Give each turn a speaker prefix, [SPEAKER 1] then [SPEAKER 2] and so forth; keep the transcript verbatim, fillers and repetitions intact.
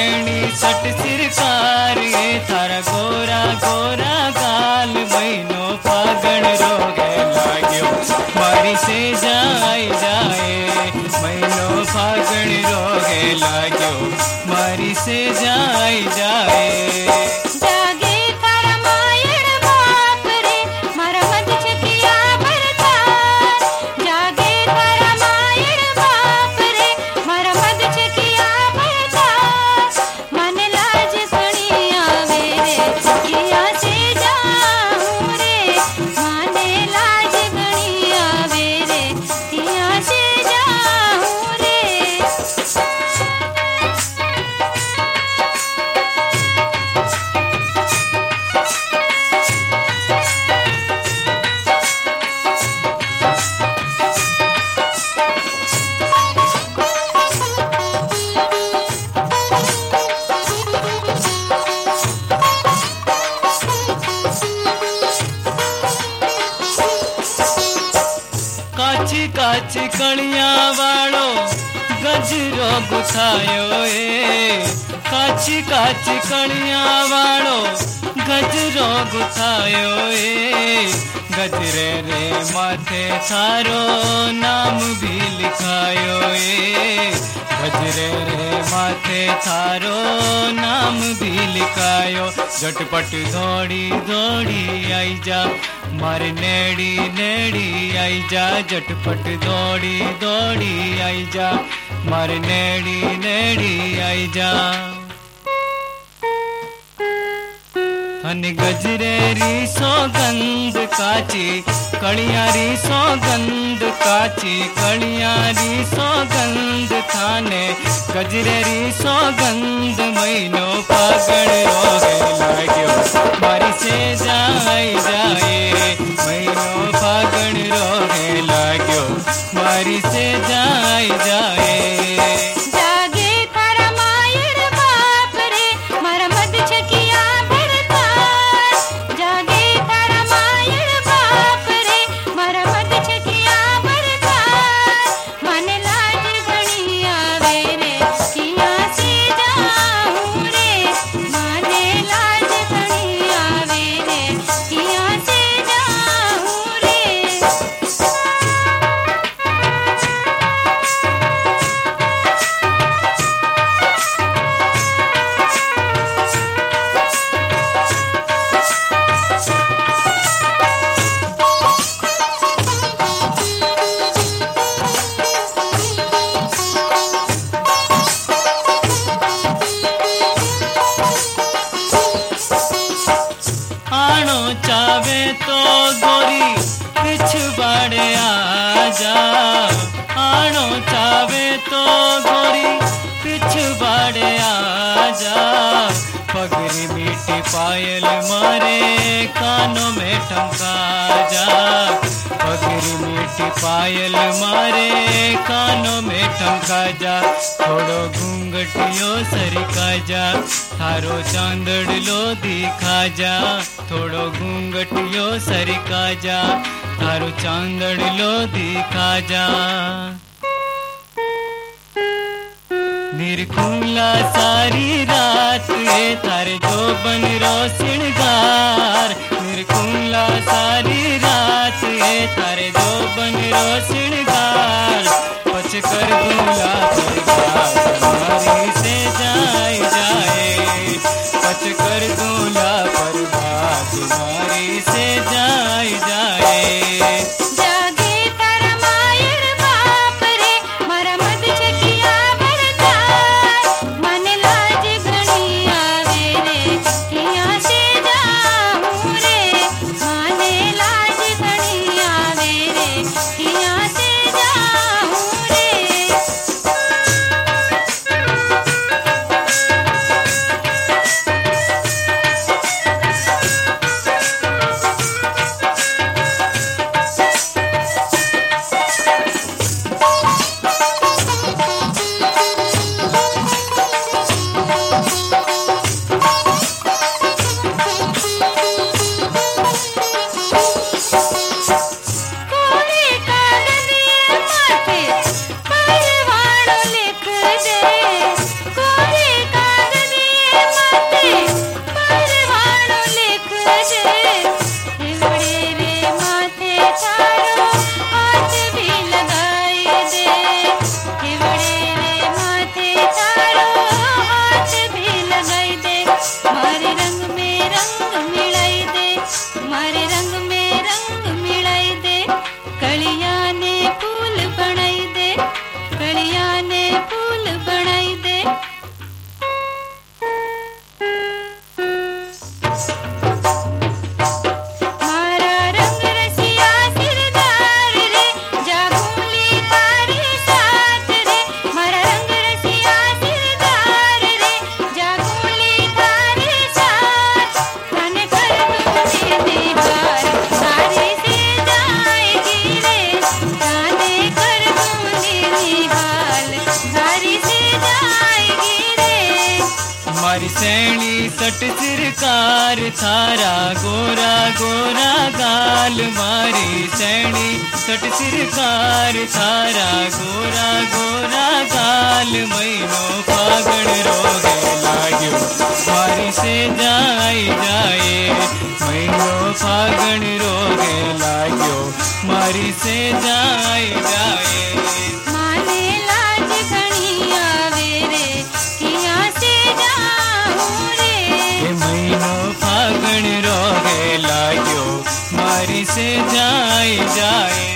[SPEAKER 1] नैनी सट सिरकार ये थारा गोरा गोरा गाल महीनो फागण रोगे लाग्यो मारी से जाए जाए महीनो फागण रोगे लाग्यो मारी से जाए जाए काची काची कणिया वालो गजरो गुथायो ए काची काची कणिया वालो गजरो गुथायो ए गजरे रे माथे थारो नाम भी लिखायो ए गजरे रे माथे थारो नाम भी लिखायो झटपट दौड़ी दौड़ी आई जा मारे नेड़ी नेड़ी आई जा झटपट दौड़ी दौड़ी आई जा मारे नेड़ी नेड़ी आई जा हन गजरे री सौगंध काची कलिया री सौगंध काची कलिया री सौगंध थाने गजरे री सौगंध महीनो फागण रोगे लाग्यो मारी से जाए जाए महीनो फागण रोगे लाग्यो मारी से जाए जाए चावे तो गोरी पिछवाड़े आजा आनो चावे तो गोरी पिछवाड़े आजा पगरी मीठी पायल मारे कानों में ठमका जा पगरी मीठी पायल मारे कानों में ठमका जा थोड़ो घूंघटियो सरका जा थारो चांदड़ लो दिखा जा थोड़ो घूंघटियो सरका जा थारो चांदड़ लो दिखा जा निरखुला सारी रात ये थारे जो बन रो श्रृंगार निरखुला सारी रात ये थारे जो बन रो श्रृंगार पछ कर दूला तुम्हारी से जाए जाए पछ कर दूला पर बात तुम्हारी से जाए जाए मारी सैनी सट सिरकार थारा गोरा गोरा गाल मारी सैनी सट सिरकार थारा गोरा गोरा गाल महीनो फागण रोगे लाग्यो मारी से जाई जाए महीनो फागण रोगे लाग्यो मारी से जाई जाए
[SPEAKER 2] माने लाज घणी आवे रे किया से जाऊं रे
[SPEAKER 1] ये महीनो फागण रोगे लाग्यो मारी से जाई जाए।